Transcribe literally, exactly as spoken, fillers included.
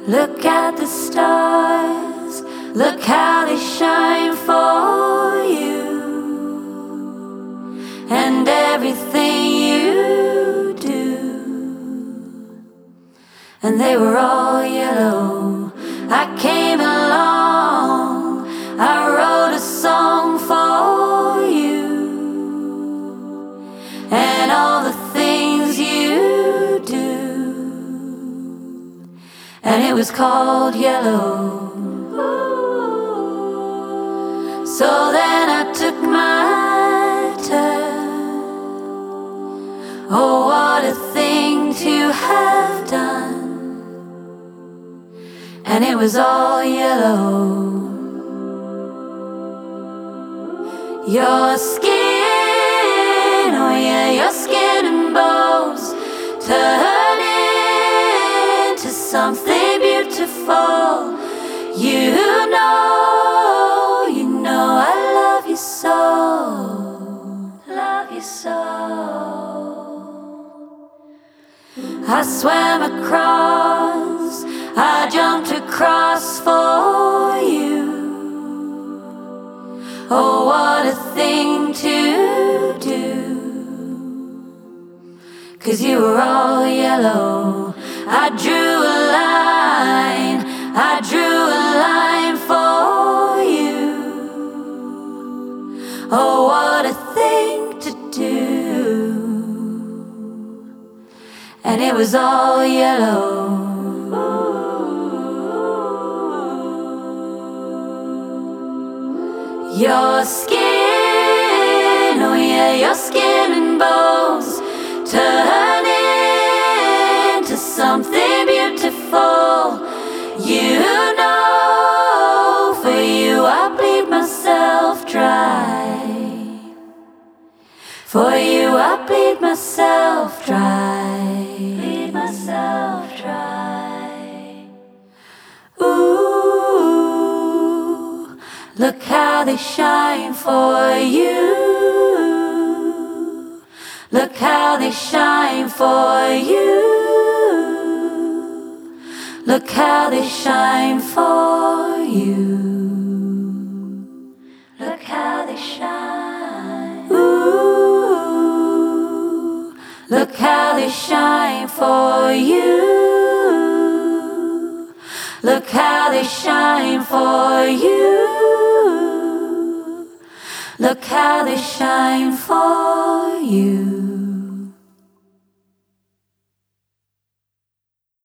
Look at the stars, look how they shine for you, and everything you do. And they were all yellow. I came along, I wrote a song for you, and all the things you do. And it was called Yellow. So then I took my turn. Oh, what a thing to have done. And it was all yellow. Your skin, oh yeah, your skin and bones turn into something beautiful. You know, you know I love you so, love you so. I swam across, I jumped across for you. Oh, what a thing to do. 'Cause you were all yellow. I drew a line, I drew a line for you. Oh, what a thing to do. And it was all yellow. Your skin, oh yeah, your skin and bones turn into something beautiful. You know, for you I bleed myself dry. For you I bleed myself dry. Bleed myself dry. Ooh, look how they shine for you. Look how they shine for you. Look how they shine for you. Look how they shine. Ooh, look how they shine for you. Look how they shine for you. Look how they shine for you.